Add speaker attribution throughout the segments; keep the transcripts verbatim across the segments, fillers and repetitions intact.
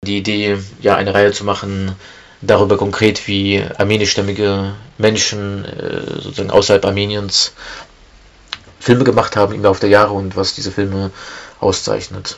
Speaker 1: Die Idee, ja, eine Reihe zu machen, darüber konkret, wie armenischstämmige Menschen äh, sozusagen außerhalb Armeniens Filme gemacht haben im Laufe der Jahre und was diese Filme auszeichnet.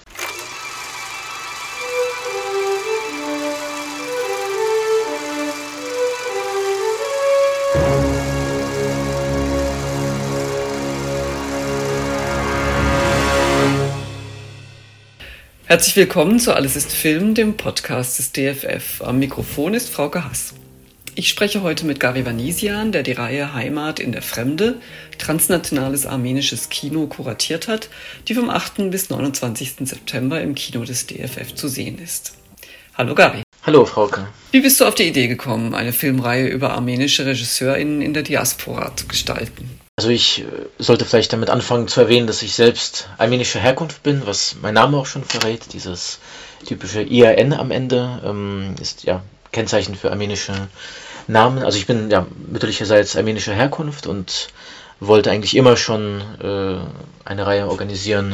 Speaker 2: Herzlich willkommen zu Alles ist Film, dem Podcast des D F F. Am Mikrofon ist Frauke Hass. Ich spreche heute mit Gary Vanisian, der die Reihe Heimat in der Fremde, transnationales armenisches Kino kuratiert hat, die vom achten bis neunundzwanzigsten September im Kino des D F F zu sehen ist. Hallo Gary.
Speaker 1: Hallo Frauke.
Speaker 2: Wie bist du auf die Idee gekommen, eine Filmreihe über armenische RegisseurInnen in der Diaspora zu gestalten?
Speaker 1: Also ich sollte vielleicht damit anfangen zu erwähnen, dass ich selbst armenischer Herkunft bin, was mein Name auch schon verrät. Dieses typische I A N am Ende ähm, ist ja Kennzeichen für armenische Namen. Also ich bin ja mütterlicherseits armenischer Herkunft und wollte eigentlich immer schon äh, eine Reihe organisieren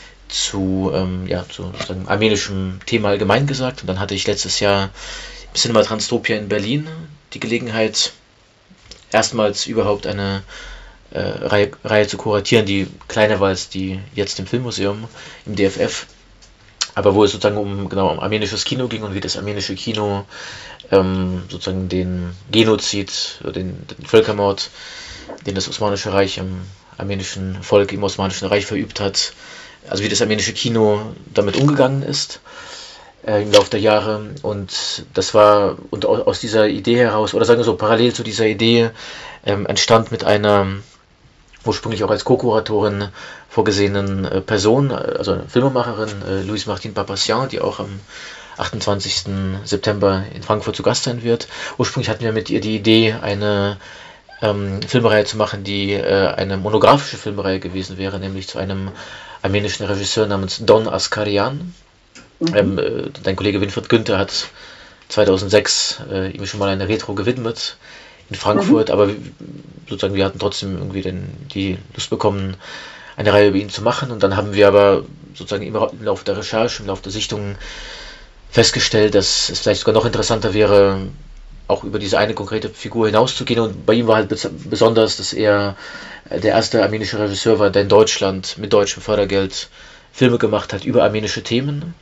Speaker 1: zu, ähm, ja, zu sozusagen armenischem Thema allgemein gesagt. Und dann hatte ich letztes Jahr im Cinema Transtopia in Berlin die Gelegenheit, erstmals überhaupt eine Äh, Reihe, Reihe zu kuratieren, die kleiner war als die jetzt im Filmmuseum, im D F F, aber wo es sozusagen um, genau, um armenisches Kino ging und wie das armenische Kino ähm, sozusagen den Genozid, den, den Völkermord, den das Osmanische Reich im armenischen Volk im Osmanischen Reich verübt hat, also wie das armenische Kino damit umgegangen ist äh, im Laufe der Jahre. Und das war, und aus dieser Idee heraus, oder sagen wir so, parallel zu dieser Idee ähm, entstand mit einer ursprünglich auch als Co-Kuratorin vorgesehenen äh, Person, also eine Filmemacherin, äh, Louise Martine Papassian, die auch am achtundzwanzigsten September in Frankfurt zu Gast sein wird. Ursprünglich hatten wir mit ihr die Idee, eine ähm, Filmreihe zu machen, die äh, eine monografische Filmreihe gewesen wäre, nämlich zu einem armenischen Regisseur namens Don Askarian. Mhm. Ähm, äh, dein Kollege Winfried Günther hat zweitausendsechs äh, ihm schon mal eine Retro gewidmet in Frankfurt, mhm. aber sozusagen wir hatten trotzdem irgendwie den, die Lust bekommen, eine Reihe über ihn zu machen, und dann haben wir aber sozusagen im Laufe der Recherche, im Laufe der Sichtungen festgestellt, dass es vielleicht sogar noch interessanter wäre, auch über diese eine konkrete Figur hinauszugehen, und bei ihm war halt besonders, dass er der erste armenische Regisseur war, der in Deutschland mit deutschem Fördergeld Filme gemacht hat über armenische Themen.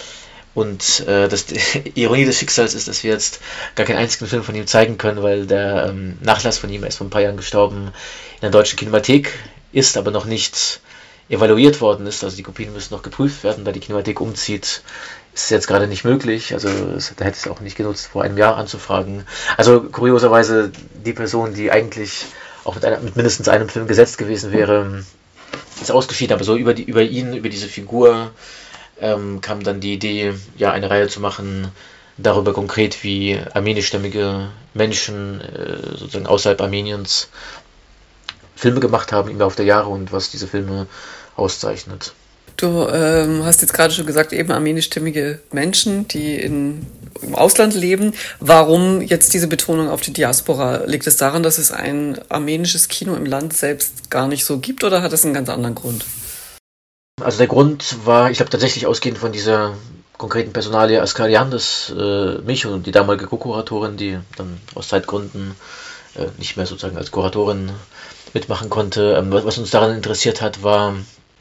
Speaker 1: Und äh, das, die Ironie des Schicksals ist, dass wir jetzt gar keinen einzigen Film von ihm zeigen können, weil der ähm, Nachlass von ihm erst vor ein paar Jahren gestorben in der deutschen Kinemathek ist, aber noch nicht evaluiert worden ist. Also die Kopien müssen noch geprüft werden, da die Kinemathek umzieht. Ist es jetzt gerade nicht möglich. Also es, da hätte es auch nicht genutzt, vor einem Jahr anzufragen. Also kurioserweise die Person, die eigentlich auch mit, einer, mit mindestens einem Film gesetzt gewesen wäre, ist ausgeschieden. Aber so über, die, über ihn, über diese Figur Ähm, kam dann die Idee, ja, eine Reihe zu machen, darüber konkret, wie armenischstämmige Menschen äh, sozusagen außerhalb Armeniens Filme gemacht haben im Laufe der Jahre und was diese Filme auszeichnet.
Speaker 2: Du ähm, hast jetzt gerade schon gesagt, eben armenischstämmige Menschen, die in, im Ausland leben. Warum jetzt diese Betonung auf die Diaspora? Liegt es daran, dass es ein armenisches Kino im Land selbst gar nicht so gibt, oder hat es einen ganz anderen Grund?
Speaker 1: Also der Grund war, ich habe tatsächlich ausgehend von dieser konkreten Personalie Askarian, dass äh, mich und die damalige Co-Kuratorin, die dann aus Zeitgründen äh, nicht mehr sozusagen als Kuratorin mitmachen konnte, ähm, was uns daran interessiert hat, war,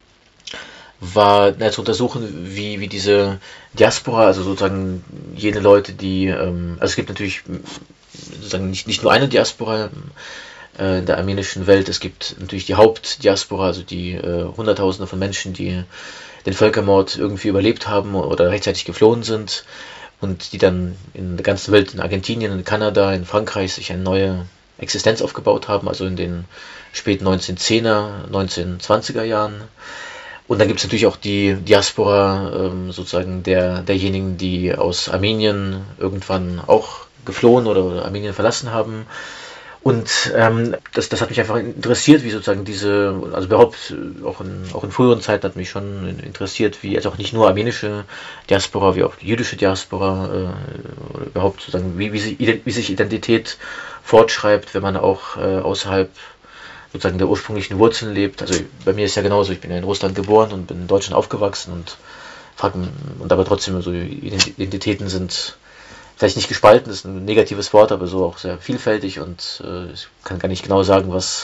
Speaker 1: war na, zu untersuchen, wie, wie diese Diaspora, also sozusagen jene Leute, die, ähm, also es gibt natürlich sozusagen nicht, nicht nur eine Diaspora in der armenischen Welt. Es gibt natürlich die Hauptdiaspora, also die äh, Hunderttausende von Menschen, die den Völkermord irgendwie überlebt haben oder rechtzeitig geflohen sind und die dann in der ganzen Welt, in Argentinien, in Kanada, in Frankreich sich eine neue Existenz aufgebaut haben, also in den späten neunzehnhundertzehner, neunzehnhundertzwanziger Jahren. Und dann gibt es natürlich auch die Diaspora ähm, sozusagen der, derjenigen, die aus Armenien irgendwann auch geflohen oder, oder Armenien verlassen haben. Und ähm, das, das hat mich einfach interessiert, wie sozusagen diese, also überhaupt auch in, auch in früheren Zeiten hat mich schon interessiert, wie, also auch nicht nur armenische Diaspora, wie auch die jüdische Diaspora, äh, oder überhaupt sozusagen, wie, wie, sich, wie sich Identität fortschreibt, wenn man auch äh, außerhalb sozusagen der ursprünglichen Wurzeln lebt. Also bei mir ist ja genauso, ich bin ja in Russland geboren und bin in Deutschland aufgewachsen und und aber trotzdem so Identitäten sind vielleicht nicht gespalten, ist ein negatives Wort, aber so auch sehr vielfältig und äh, ich kann gar nicht genau sagen, was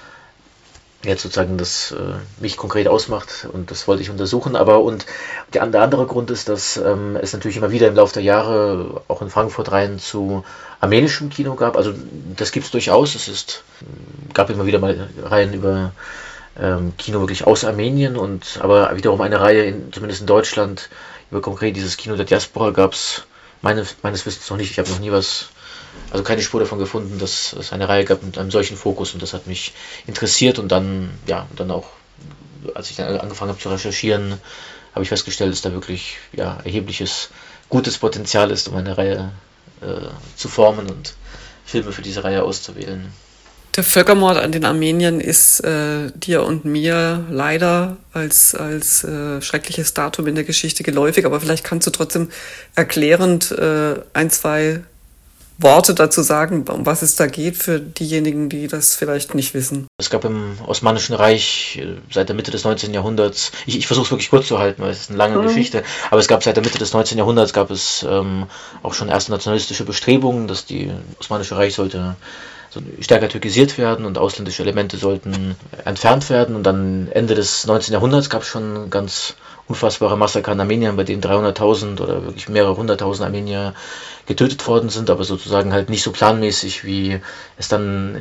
Speaker 1: jetzt sozusagen das äh, mich konkret ausmacht und das wollte ich untersuchen. Aber und der, der andere Grund ist, dass ähm, es natürlich immer wieder im Laufe der Jahre auch in Frankfurt Reihen zu armenischem Kino gab. Also das gibt es durchaus. Es ist, gab immer wieder mal Reihen über ähm, Kino wirklich aus Armenien und aber wiederum eine Reihe, in, zumindest in Deutschland, über konkret dieses Kino der Diaspora gab es meine, meines Wissens noch nicht. Ich habe noch nie was Also keine Spur davon gefunden, dass es eine Reihe gab mit einem solchen Fokus und das hat mich interessiert und dann, ja, dann auch, als ich dann angefangen habe zu recherchieren, habe ich festgestellt, dass da wirklich ja, erhebliches, gutes Potenzial ist, um eine Reihe äh, zu formen und Filme für diese Reihe auszuwählen.
Speaker 2: Der Völkermord an den Armeniern ist äh, dir und mir leider als, als äh, schreckliches Datum in der Geschichte geläufig, aber vielleicht kannst du trotzdem erklärend äh, ein, zwei Worte dazu sagen, um was es da geht für diejenigen, die das vielleicht nicht wissen.
Speaker 1: Es gab im Osmanischen Reich seit der Mitte des neunzehnten Jahrhunderts, ich, ich versuche es wirklich kurz zu halten, weil es ist eine lange mhm. Geschichte, aber es gab seit der Mitte des neunzehnten Jahrhunderts gab es ähm, auch schon erste nationalistische Bestrebungen, dass die Osmanische Reich sollte so stärker türkisiert werden und ausländische Elemente sollten entfernt werden und dann Ende des neunzehnten Jahrhunderts gab es schon ganz unfassbare Massaker in Armenien, bei denen dreihunderttausend oder wirklich mehrere hunderttausend Armenier getötet worden sind, aber sozusagen halt nicht so planmäßig, wie es dann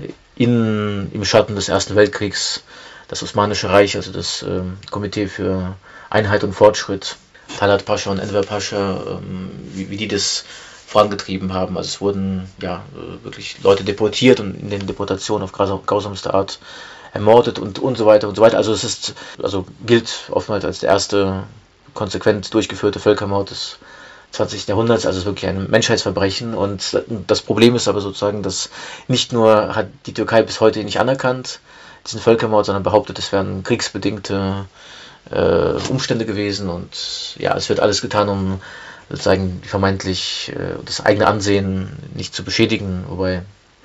Speaker 1: in, im Schatten des Ersten Weltkriegs das Osmanische Reich, also das ähm, Komitee für Einheit und Fortschritt, Talat Pascha und Enver Pascha, ähm, wie, wie die das vorangetrieben haben. Also es wurden ja wirklich Leute deportiert und in den Deportationen auf grausamste Art ermordet und und so weiter und so weiter. Also es ist, also gilt oftmals als der erste konsequent durchgeführte Völkermord des zwanzigsten Jahrhunderts, also es ist wirklich ein Menschheitsverbrechen und das Problem ist aber sozusagen, dass nicht nur hat die Türkei bis heute nicht anerkannt diesen Völkermord, sondern behauptet, es wären kriegsbedingte äh, Umstände gewesen und ja, es wird alles getan, um sozusagen vermeintlich äh, das eigene Ansehen nicht zu beschädigen, wobei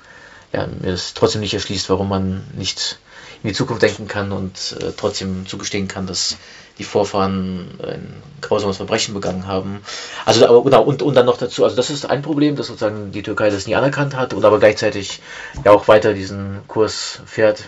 Speaker 1: ja, mir das trotzdem nicht erschließt, warum man nicht in die Zukunft denken kann und äh, trotzdem zugestehen kann, dass die Vorfahren ein grausames Verbrechen begangen haben. Also aber, genau, und, und dann noch dazu, also das ist ein Problem, dass sozusagen die Türkei das nie anerkannt hat und aber gleichzeitig ja auch weiter diesen Kurs fährt,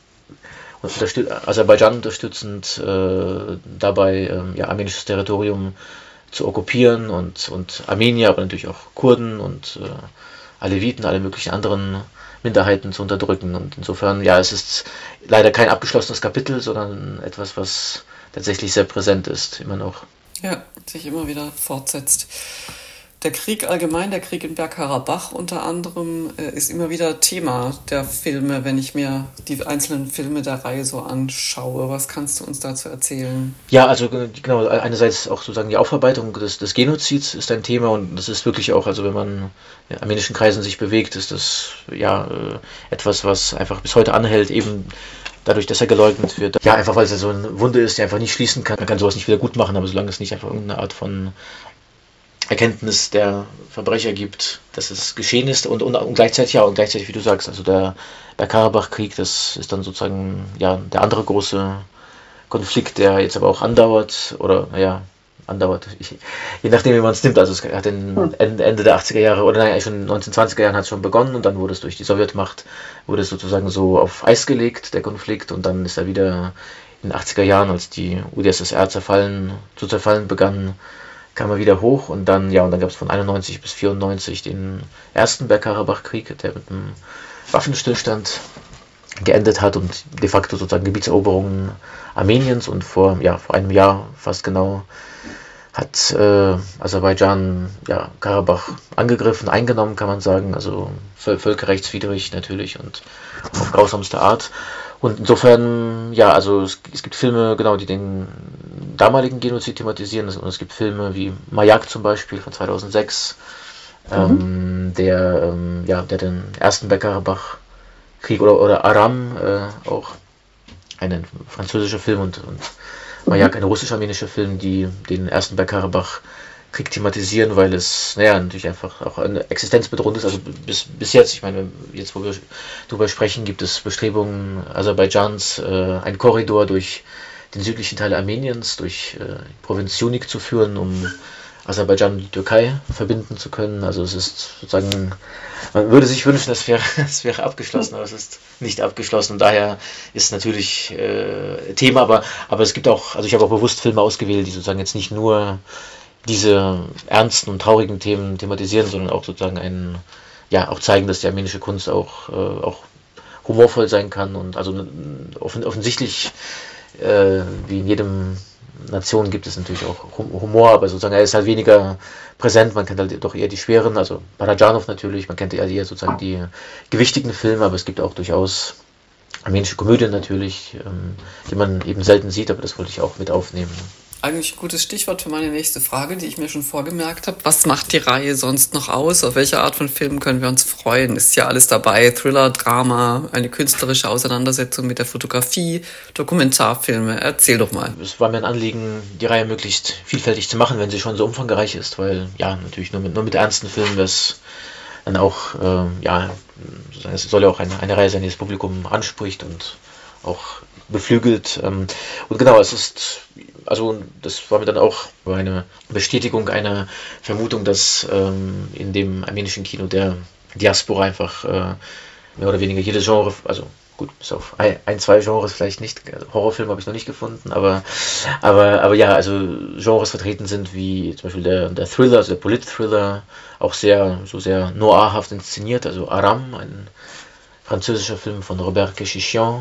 Speaker 1: und unterstüt- Aserbaidschan unterstützend äh, dabei äh, ja, armenisches Territorium zu okkupieren und, und Armenier, aber natürlich auch Kurden und äh, Aleviten, alle möglichen anderen Minderheiten zu unterdrücken. Und insofern, ja, es ist leider kein abgeschlossenes Kapitel, sondern etwas, was tatsächlich sehr präsent ist, immer noch.
Speaker 2: Ja, sich immer wieder fortsetzt. Der Krieg allgemein, der Krieg in Bergkarabach unter anderem, ist immer wieder Thema der Filme, wenn ich mir die einzelnen Filme der Reihe so anschaue. Was kannst du uns dazu erzählen?
Speaker 1: Ja, also genau, einerseits auch sozusagen die Aufarbeitung des, des Genozids ist ein Thema und das ist wirklich auch, also wenn man in armenischen Kreisen sich bewegt, ist das ja etwas, was einfach bis heute anhält, eben dadurch, dass er geleugnet wird. Ja, einfach weil es ja so eine Wunde ist, die einfach nicht schließen kann. Man kann sowas nicht wieder gut machen, aber solange es nicht einfach irgendeine Art von Erkenntnis der Verbrecher gibt, dass es geschehen ist und, und, und gleichzeitig, ja, und gleichzeitig, wie du sagst, also der Bergkarabach-Krieg, das ist dann sozusagen ja der andere große Konflikt, der jetzt aber auch andauert, oder naja, andauert, ich, je nachdem, wie man es nimmt, also es hat in Ende der achtziger Jahre, oder nein, schon in den neunzehnhundertzwanziger Jahren hat es schon begonnen und dann wurde es durch die Sowjetmacht, wurde es sozusagen so auf Eis gelegt, der Konflikt, und dann ist er wieder in den achtziger Jahren, als die U d S S R zerfallen, zu zerfallen begann, kam er wieder hoch und dann, ja, und dann gab es von einundneunzig bis vierundneunzig den ersten Bergkarabach-Krieg, der mit einem Waffenstillstand geendet hat und de facto sozusagen Gebietseroberungen Armeniens, und vor, ja, vor einem Jahr fast genau hat äh, Aserbaidschan ja, Karabach angegriffen, eingenommen, kann man sagen, also völkerrechtswidrig natürlich und auf grausamste Art. Und insofern, ja, also es, es gibt Filme, genau, die den damaligen Genozid thematisieren, und es gibt Filme wie Mayak zum Beispiel von zweitausendsechs, mhm. ähm, der, ähm, ja, der den ersten Bergkarabach-Krieg, oder, oder Aram, äh, auch ein französischer Film, und, und Mayak, ein russisch-armenischer Film, die den ersten Bergkarabach-Krieg thematisieren, weil es, naja, natürlich einfach auch eine existenzbedrohend ist. Also bis, bis jetzt, ich meine, jetzt wo wir darüber sprechen, gibt es Bestrebungen Aserbaidschans, äh, einen Korridor durch den südlichen Teil Armeniens durch äh, Provinz Sjunik zu führen, um Aserbaidschan und die Türkei verbinden zu können. Also es ist sozusagen, man würde sich wünschen, es wäre, es wäre abgeschlossen, aber es ist nicht abgeschlossen und daher ist natürlich äh, Thema, aber, aber es gibt auch, also ich habe auch bewusst Filme ausgewählt, die sozusagen jetzt nicht nur diese ernsten und traurigen Themen thematisieren, sondern auch sozusagen einen, ja, auch zeigen, dass die armenische Kunst auch, äh, auch humorvoll sein kann und also offen, offensichtlich, äh, wie in jedem Nation gibt es natürlich auch Humor, aber sozusagen er ist halt weniger präsent, man kennt halt doch eher die schweren, also Parajanov natürlich, man kennt eher, eher sozusagen die gewichtigen Filme, aber es gibt auch durchaus armenische Komödien natürlich, ähm, die man eben selten sieht, aber das wollte ich auch mit aufnehmen.
Speaker 2: Eigentlich ein gutes Stichwort für meine nächste Frage, die ich mir schon vorgemerkt habe. Was macht die Reihe sonst noch aus? Auf welche Art von Filmen können wir uns freuen? Ist ja alles dabei. Thriller, Drama, eine künstlerische Auseinandersetzung mit der Fotografie, Dokumentarfilme. Erzähl doch mal.
Speaker 1: Es war mir ein Anliegen, die Reihe möglichst vielfältig zu machen, wenn sie schon so umfangreich ist, weil ja, natürlich nur mit, nur mit ernsten Filmen wäre es dann auch, äh, ja, es soll ja auch eine, eine Reihe sein, die das Publikum anspricht und auch beflügelt. Ähm, und genau, es ist, also das war mir dann auch eine Bestätigung einer Vermutung, dass ähm, in dem armenischen Kino der Diaspora einfach äh, mehr oder weniger jedes Genre, also gut, bis auf ein, ein zwei Genres vielleicht nicht, Horrorfilm habe ich noch nicht gefunden, aber, aber, aber ja, also Genres vertreten sind wie zum Beispiel der, der Thriller, also der Polit-Thriller, auch sehr, so sehr noirhaft inszeniert, also Aram, ein französischer Film von Robert Kechichian.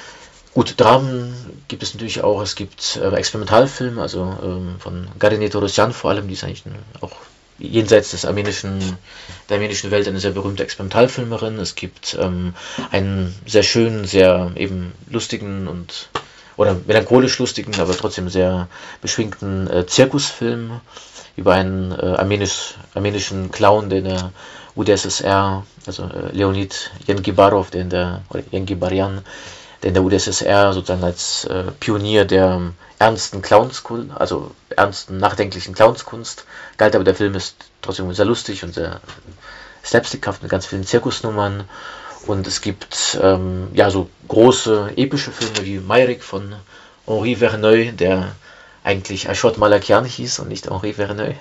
Speaker 1: Gut, Dramen gibt es natürlich auch, es gibt äh, Experimentalfilme, also ähm, von Garineh Torosyan vor allem, die ist eigentlich ein, auch jenseits des armenischen, der armenischen Welt eine sehr berühmte Experimentalfilmerin. Es gibt ähm, einen sehr schönen, sehr eben lustigen und oder melancholisch lustigen, aber trotzdem sehr beschwingten äh, Zirkusfilm über einen äh, armenisch, armenischen Clown, der in der U d S S R, also äh, Leonid Yengibarov, der in der, oder Yengibarian, der in der U d S S R sozusagen als äh, Pionier der ähm, ernsten Clownskunst, also ernsten, nachdenklichen Clownskunst galt, aber der Film ist trotzdem sehr lustig und sehr slapstickhaft mit ganz vielen Zirkusnummern. Und es gibt ähm, ja so große epische Filme wie Mayrik von Henri Verneuil, der eigentlich Ashot Malakian hieß und nicht Henri Verneuil.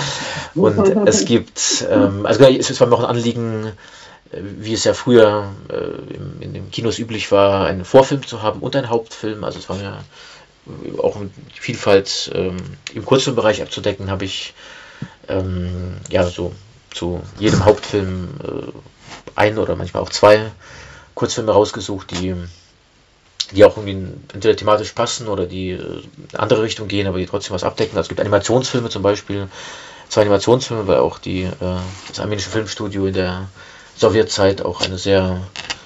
Speaker 1: Und es gibt, ähm, also es war mir auch ein Anliegen, wie es ja früher äh, in, in den Kinos üblich war, einen Vorfilm zu haben und einen Hauptfilm. Also es war mir auch um die Vielfalt ähm, im Kurzfilmbereich abzudecken, habe ich ähm, ja so zu jedem Hauptfilm äh, ein oder manchmal auch zwei Kurzfilme rausgesucht, die, die auch irgendwie entweder thematisch passen oder die äh, in eine andere Richtung gehen, aber die trotzdem was abdecken. Also es gibt Animationsfilme zum Beispiel, zwei Animationsfilme, weil auch die, äh, das armenische Filmstudio in der Sowjetzeit auch eine sehr,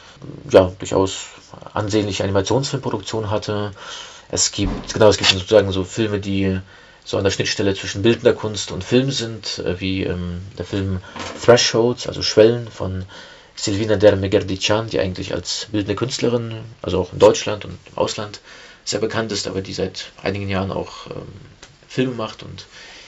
Speaker 1: ja, durchaus ansehnliche Animationsfilmproduktion hatte. Es gibt, genau, es gibt sozusagen so Filme, die so an der Schnittstelle zwischen bildender Kunst und Film sind, äh, wie ähm, der Film Thresholds, also Schwellen von Silvina Dermegerdician, die eigentlich als bildende Künstlerin, also auch in Deutschland und im Ausland sehr bekannt ist, aber die seit einigen Jahren auch ähm, Filme macht und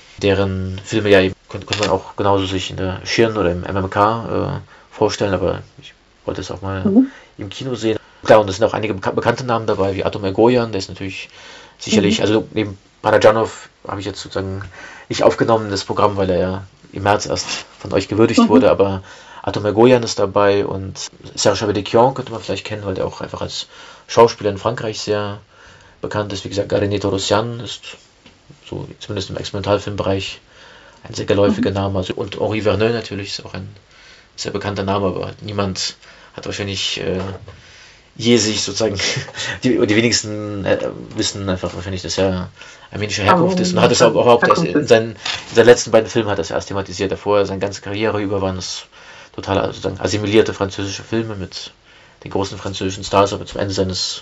Speaker 1: deren Filme ja eben könnte, könnte man auch genauso sich in der Schirn oder im M M K äh, vorstellen, aber ich wollte es auch mal mhm. im Kino sehen. Klar, und es sind auch einige beka- bekannte Namen dabei, wie Atom Egoyan, der ist natürlich sicherlich, mhm. also neben Parajanov habe ich jetzt sozusagen nicht aufgenommen in das Programm, weil er ja im März erst von euch gewürdigt mhm. wurde, aber Atom Egoyan ist dabei und Serge Abedikian könnte man vielleicht kennen, weil der auch einfach als Schauspieler in Frankreich sehr bekannt ist. Wie gesagt, Garineh Torosyan ist so zumindest im Experimentalfilmbereich ein sehr geläufiger mhm. Name. Also, und Henri Verneuil natürlich ist auch ein sehr bekannter Name, aber niemand hat wahrscheinlich äh, je sich sozusagen, die, die wenigsten äh, wissen einfach wahrscheinlich, dass er armenischer Herkunft ist und hat es auch überhaupt erst in seinen, in seinen letzten beiden Filmen hat er es erst thematisiert. Davor, seine ganze Karriere über waren es total sozusagen assimilierte französische Filme mit den großen französischen Stars, aber zum Ende seines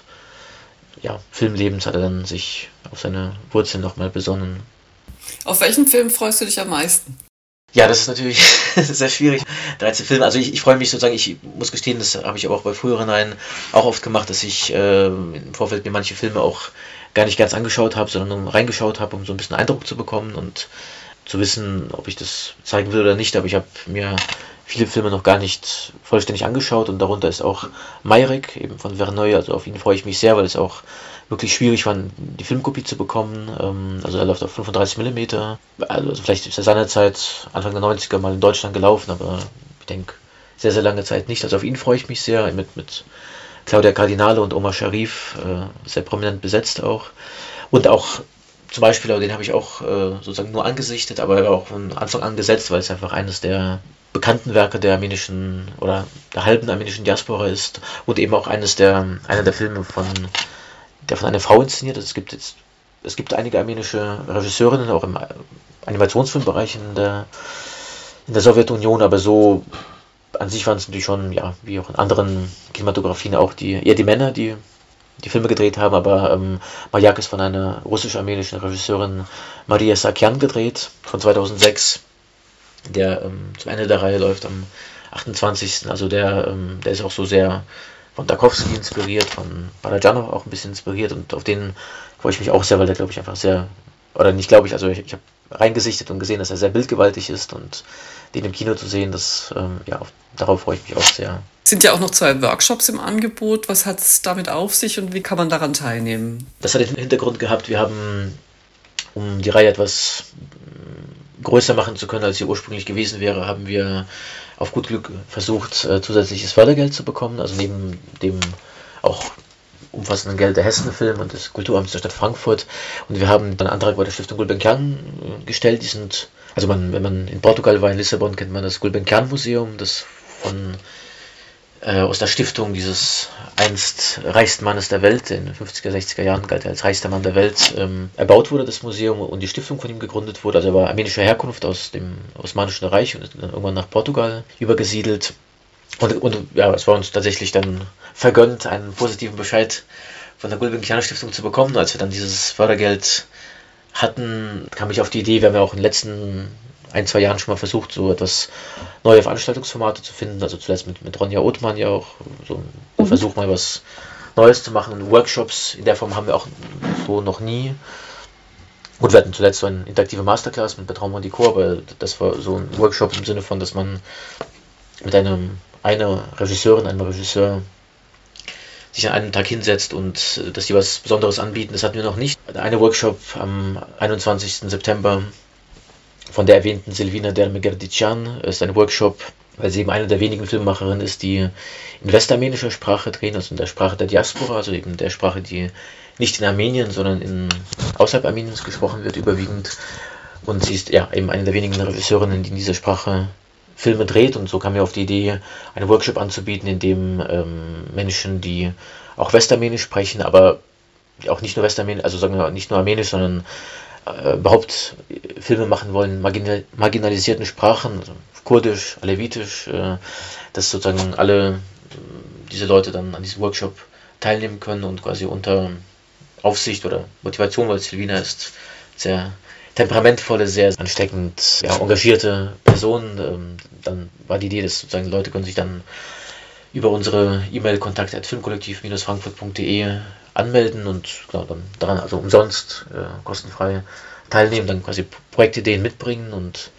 Speaker 1: ja, Filmlebens hat er dann sich auf seine Wurzeln nochmal besonnen.
Speaker 2: Auf welchen Film freust du dich am meisten?
Speaker 1: Ja, das ist natürlich sehr schwierig. dreizehn Filme, also ich, ich freue mich sozusagen, ich muss gestehen, das habe ich aber auch bei früheren Reihen auch oft gemacht, dass ich äh, im Vorfeld mir manche Filme auch gar nicht ganz angeschaut habe, sondern nur reingeschaut habe, um so ein bisschen Eindruck zu bekommen und zu wissen, ob ich das zeigen will oder nicht. Aber ich habe mir viele Filme noch gar nicht vollständig angeschaut und darunter ist auch Mayrik, eben von Verneuil, also auf ihn freue ich mich sehr, weil es auch wirklich schwierig war, die Filmkopie zu bekommen. Ähm, also er läuft auf fünfunddreißig Millimeter. Also vielleicht ist er seinerzeit Anfang der neunziger mal in Deutschland gelaufen, aber ich denke sehr, sehr lange Zeit nicht. Also auf ihn freue ich mich sehr, mit, mit Claudia Cardinale und Omar Sharif, äh, sehr prominent besetzt auch. Und auch zum Beispiel, den habe ich auch äh, sozusagen nur angesichtet, aber er war auch von Anfang an gesetzt, weil es einfach eines der bekannten Werke der armenischen oder der halben armenischen Diaspora ist und eben auch eines der, einer der Filme von, der von einer Frau inszeniert ist. Es gibt jetzt, es gibt einige armenische Regisseurinnen, auch im Animationsfilmbereich in der, in der Sowjetunion, aber so an sich waren es natürlich schon, ja, wie auch in anderen Kinematografien auch die, eher die Männer, die die Filme gedreht haben, aber ähm, Majak ist von einer russisch-armenischen Regisseurin Maria Sakian gedreht, von zweitausendsechs, der ähm, zum Ende der Reihe läuft am achtundzwanzigsten Also der, ähm, der ist auch so sehr von Tarkovsky inspiriert, von Balajanov auch ein bisschen inspiriert und auf den freue ich mich auch sehr, weil der, glaube ich, einfach sehr, oder nicht glaube ich, also ich, ich habe reingesichtet und gesehen, dass er sehr bildgewaltig ist und den im Kino zu sehen, das, ähm, ja, auf, darauf freue ich mich auch sehr.
Speaker 2: Sind ja auch noch zwei Workshops im Angebot. Was hat es damit auf sich und wie kann man daran teilnehmen?
Speaker 1: Das hat den Hintergrund gehabt, wir haben, um die Reihe etwas größer machen zu können, als sie ursprünglich gewesen wäre, haben wir auf gut Glück versucht, äh, zusätzliches Fördergeld zu bekommen, also neben dem auch umfassenden Geld der Hessenfilm und des Kulturamts der Stadt Frankfurt. Und wir haben einen Antrag bei der Stiftung Gulbenkian gestellt. Die sind, also man, wenn man in Portugal war, in Lissabon, kennt man das Gulbenkian Museum, das von äh, aus der Stiftung dieses einst reichsten Mannes der Welt, in den fünfziger, sechziger Jahren galt er als reichster Mann der Welt, ähm, erbaut wurde, das Museum, und die Stiftung von ihm gegründet wurde. Also er war armenischer Herkunft aus dem Osmanischen Reich und ist dann irgendwann nach Portugal übergesiedelt. Und, und ja, es war uns tatsächlich dann vergönnt, einen positiven Bescheid von der Gulbenkian Stiftung zu bekommen. Als wir dann dieses Fördergeld hatten, kam ich auf die Idee, wir haben ja auch in den letzten ein, zwei Jahren schon mal versucht, so etwas neue Veranstaltungsformate zu finden. Also zuletzt mit, mit Ronja Othmann ja auch so ein mhm. Versuch, mal was Neues zu machen. Workshops in der Form haben wir auch so noch nie. Und wir hatten zuletzt so eine interaktive Masterclass mit Bertrand Mondicot, aber das war so ein Workshop im Sinne von, dass man mit einem einer Regisseurin, einem Regisseur sich an einem Tag hinsetzt und dass die was Besonderes anbieten. Das hatten wir noch nicht. Der eine Workshop am einundzwanzigsten September von der erwähnten Silvina Dermegerdician ist ein Workshop, weil sie eben eine der wenigen Filmemacherinnen ist, die in westarmenischer Sprache drehen, also in der Sprache der Diaspora, also eben der Sprache, die nicht in Armenien, sondern in außerhalb Armeniens gesprochen wird, überwiegend. Und sie ist ja eben eine der wenigen Regisseurinnen, die in dieser Sprache Filme dreht, und so kam mir auf die Idee, einen Workshop anzubieten, in dem ähm, Menschen, die auch Westarmenisch sprechen, aber auch nicht nur Westarmenisch, also sagen wir nicht nur Armenisch, sondern äh, überhaupt Filme machen wollen, marginal, marginalisierten Sprachen, also Kurdisch, Alevitisch, äh, dass sozusagen alle äh, diese Leute dann an diesem Workshop teilnehmen können und quasi unter Aufsicht oder Motivation, weil Silvina ist sehr temperamentvolle, sehr ansteckend, ja, engagierte Person. Ähm, dann war die Idee, dass sozusagen Leute können sich dann über unsere E-Mail-Kontakt at filmkollektiv Bindestrich frankfurt Punkt de anmelden und genau, dann daran also umsonst, äh, kostenfrei teilnehmen, dann quasi Projektideen mitbringen und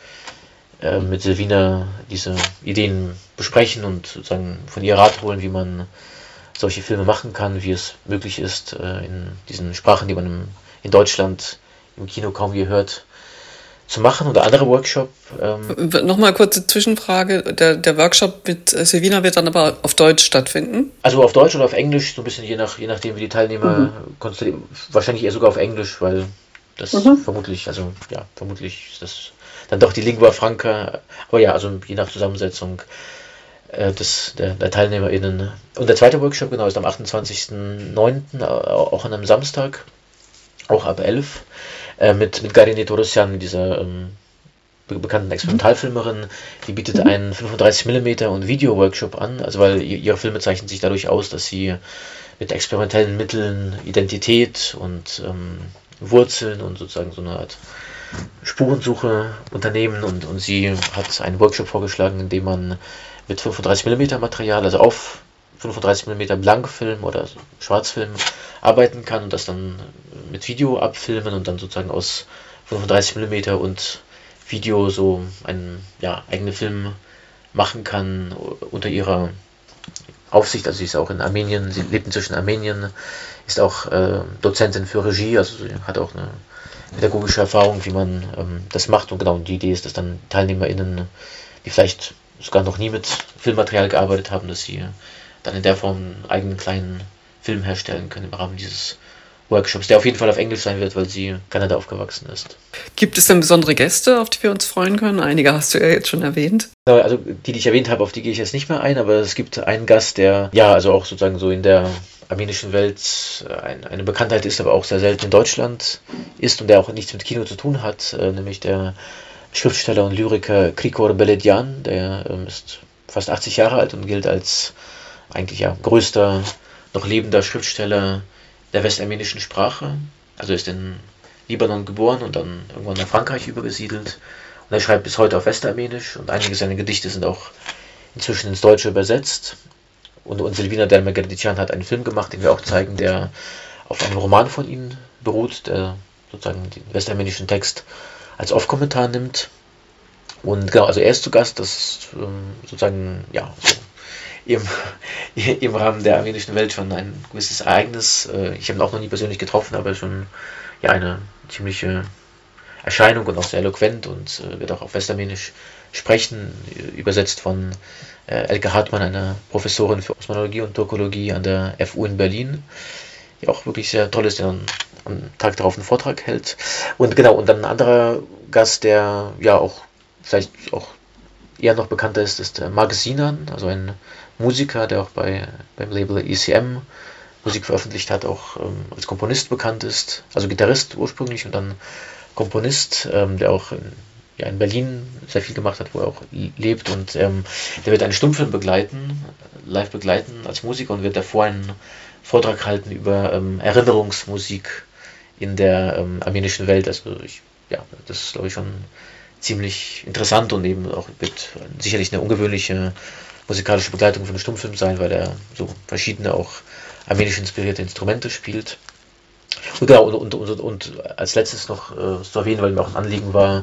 Speaker 1: äh, mit Silvina diese Ideen besprechen und sozusagen von ihr Rat holen, wie man solche Filme machen kann, wie es möglich ist, äh, in diesen Sprachen, die man im, in Deutschland im Kino kaum gehört, zu machen. Und der andere Workshop... Ähm
Speaker 2: Nochmal kurze Zwischenfrage. Der, der Workshop mit Silvina wird dann aber auf Deutsch stattfinden?
Speaker 1: Also auf Deutsch oder auf Englisch, so ein bisschen je, nach, je nachdem, wie die Teilnehmer mhm. konstruieren. Wahrscheinlich eher sogar auf Englisch, weil das mhm. vermutlich, also ja, vermutlich ist das dann doch die Lingua Franca. Aber ja, also je nach Zusammensetzung äh, des, der, der TeilnehmerInnen. Und der zweite Workshop, genau, ist am achtundzwanzigsten neunten, auch an einem Samstag, auch ab elf, mit, mit Garine Torosyan, dieser ähm, be- bekannten Experimentalfilmerin. Die bietet einen fünfunddreißig Millimeter und Video-Workshop an, also weil ihre Filme zeichnen sich dadurch aus, dass sie mit experimentellen Mitteln Identität und ähm, Wurzeln und sozusagen so eine Art Spurensuche unternehmen, und, und sie hat einen Workshop vorgeschlagen, in dem man mit fünfunddreißig Millimeter Material, also auf fünfunddreißig Millimeter Blankfilm oder Schwarzfilm arbeiten kann und das dann mit Video abfilmen und dann sozusagen aus fünfunddreißig Millimeter und Video so einen ja, eigenen Film machen kann unter ihrer Aufsicht. Also sie ist auch in Armenien, sie lebt inzwischen in Armenien, ist auch äh, Dozentin für Regie, also sie hat auch eine pädagogische Erfahrung, wie man ähm, das macht. Und genau, die Idee ist, dass dann TeilnehmerInnen, die vielleicht sogar noch nie mit Filmmaterial gearbeitet haben, dass sie dann in der Form einen eigenen kleinen Film herstellen können im Rahmen dieses Workshops, der auf jeden Fall auf Englisch sein wird, weil sie in Kanada aufgewachsen ist.
Speaker 2: Gibt es denn besondere Gäste, auf die wir uns freuen können? Einige hast du ja jetzt schon erwähnt.
Speaker 1: Also die, die ich erwähnt habe, auf die gehe ich jetzt nicht mehr ein, aber es gibt einen Gast, der ja also auch sozusagen so in der armenischen Welt ein, eine Bekanntheit ist, aber auch sehr selten in Deutschland ist und der auch nichts mit Kino zu tun hat, äh, nämlich der Schriftsteller und Lyriker Krikor Beledian, der ähm, ist fast achtzig Jahre alt und gilt als eigentlich ja größter noch lebender Schriftsteller der westarmenischen Sprache. Also ist in Libanon geboren und dann irgendwann nach Frankreich übergesiedelt. Und er schreibt bis heute auf Westarmenisch und einige seiner Gedichte sind auch inzwischen ins Deutsche übersetzt. Und, und Silvina Dermagerdician hat einen Film gemacht, den wir auch zeigen, der auf einem Roman von ihm beruht, der sozusagen den westarmenischen Text als Off-Kommentar nimmt. Und genau, also er ist zu Gast, das ist ähm, sozusagen, ja, so im, im Rahmen der armenischen Welt schon ein gewisses Ereignis. Ich habe ihn auch noch nie persönlich getroffen, aber schon ja, eine ziemliche Erscheinung und auch sehr eloquent und äh, wird auch auf Westarmenisch sprechen, übersetzt von äh, Elke Hartmann, einer Professorin für Osmanologie und Turkologie an der F U in Berlin, die auch wirklich sehr toll ist, der dann am Tag darauf einen Vortrag hält. Und genau, und dann ein anderer Gast, der ja auch vielleicht auch eher noch bekannter ist, ist der Marc Sinan, also ein Musiker, der auch bei, beim Label E C M Musik veröffentlicht hat, auch ähm, als Komponist bekannt ist, also Gitarrist ursprünglich und dann Komponist, ähm, der auch in, ja, in Berlin sehr viel gemacht hat, wo er auch lebt und ähm, der wird einen Stummfilm begleiten, live begleiten als Musiker und wird davor einen Vortrag halten über ähm, Erinnerungsmusik in der ähm, armenischen Welt. Also ich, ja, das ist glaube ich schon ziemlich interessant und eben auch wird sicherlich eine ungewöhnliche musikalische Begleitung von einem Stummfilm sein, weil er so verschiedene auch armenisch inspirierte Instrumente spielt. Und, ja, und, und, und, und als letztes noch äh, zu erwähnen, weil mir auch ein Anliegen war,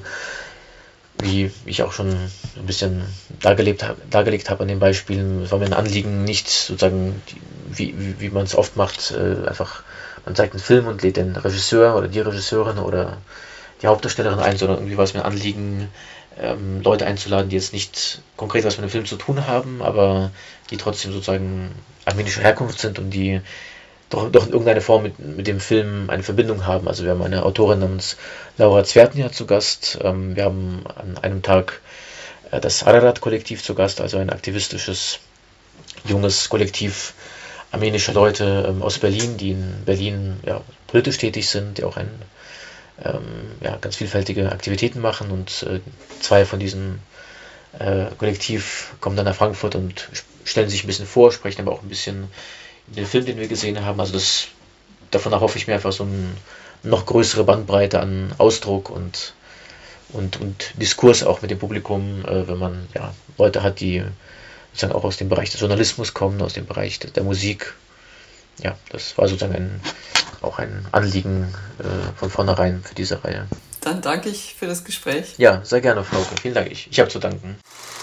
Speaker 1: wie ich auch schon ein bisschen dargelegt, hab, dargelegt habe an den Beispielen, es war mir ein Anliegen, nicht sozusagen, die, wie, wie, wie man es oft macht, äh, einfach, man zeigt einen Film und lädt den Regisseur oder die Regisseurin oder die Hauptdarstellerin ein, sondern irgendwie war es mir ein Anliegen, ähm, Leute einzuladen, die jetzt nicht konkret was mit dem Film zu tun haben, aber die trotzdem sozusagen armenischer Herkunft sind und die doch, doch in irgendeiner Form mit, mit dem Film eine Verbindung haben. Also wir haben eine Autorin namens Laura Zwertnia zu Gast. Ähm, wir haben an einem Tag äh, das Ararat-Kollektiv zu Gast, also ein aktivistisches, junges Kollektiv armenischer Leute ähm, aus Berlin, die in Berlin ja, politisch tätig sind, die auch ein Ähm, ja, ganz vielfältige Aktivitäten machen und äh, zwei von diesem äh, Kollektiv kommen dann nach Frankfurt und stellen sich ein bisschen vor, sprechen aber auch ein bisschen in den Film, den wir gesehen haben. Also das, davon erhoffe ich mir einfach so eine noch größere Bandbreite an Ausdruck und, und, und Diskurs auch mit dem Publikum, äh, wenn man ja, Leute hat, die sozusagen auch aus dem Bereich des Journalismus kommen, aus dem Bereich der, der Musik. Ja, das war sozusagen ein auch ein Anliegen äh, von vornherein für diese Reihe.
Speaker 2: Dann danke ich für das Gespräch.
Speaker 1: Ja, sehr gerne, Frauke. Vielen Dank. Ich, ich habe zu danken.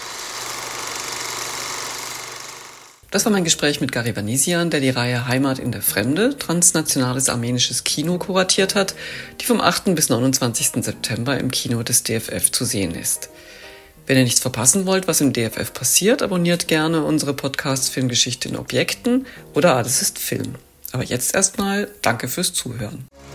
Speaker 2: Das war mein Gespräch mit Gary Vanisian, der die Reihe Heimat in der Fremde, transnationales armenisches Kino kuratiert hat, die vom achten bis neunundzwanzigsten September im Kino des D F F zu sehen ist. Wenn ihr nichts verpassen wollt, was im D F F passiert, abonniert gerne unsere Podcasts Filmgeschichte in Objekten oder Alles ist Film. Aber jetzt erstmal danke fürs Zuhören.